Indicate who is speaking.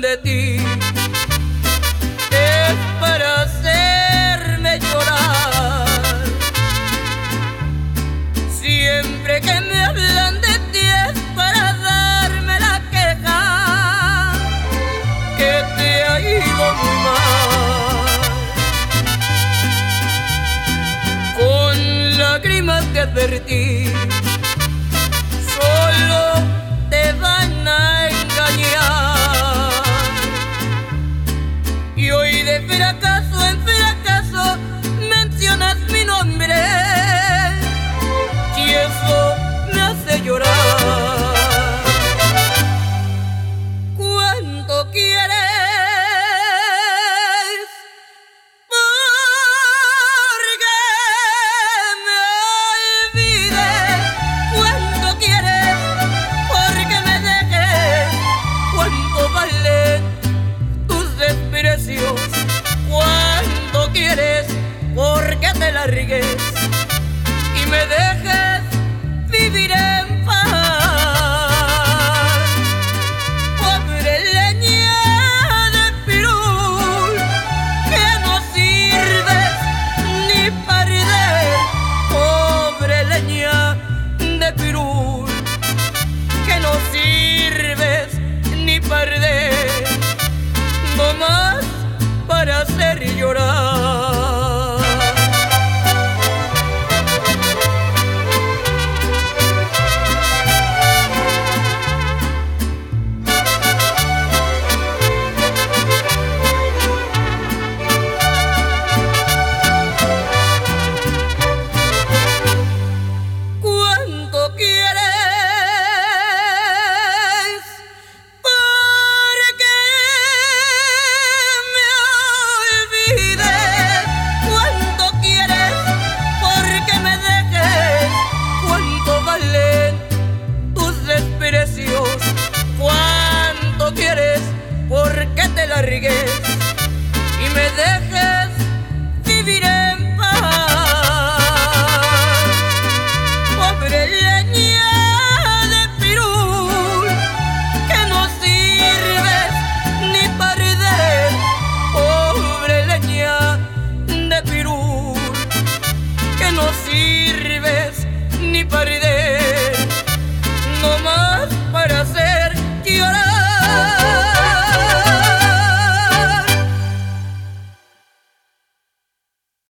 Speaker 1: de ti es para hacerme llorar. Siempre que me hablan de ti es para darme la queja que te ha ido muy mal. Con lágrimas te advertí, solo te van a engañar. Y hoy de fracaso en fracaso mencionas mi nombre y eso me hace llorar. ¿Cuánto quieres? Porque me olvides. ¿Cuánto quieres? Porque me dejes. ¿Cuánto valen tus desprecios? ¿Cuánto quieres? Porque te largues y me dejes vivir en paz. Pobre leña de pirul, que no sirves ni para arder. Pobre leña de pirul, que no sirves ni para arder, nomás para hacer llorar. ¿Cuánto quieres? Porque me olvides. ¿Cuánto quieres? Porque me dejes. ¿Cuánto valen tus desprecios? ¿Cuánto quieres? Porque te largues y me dejes vivir en paz. Pobre leña de pirul, que no sirves ni para arder. Pobre leña de pirul, que no sirves ni para arder.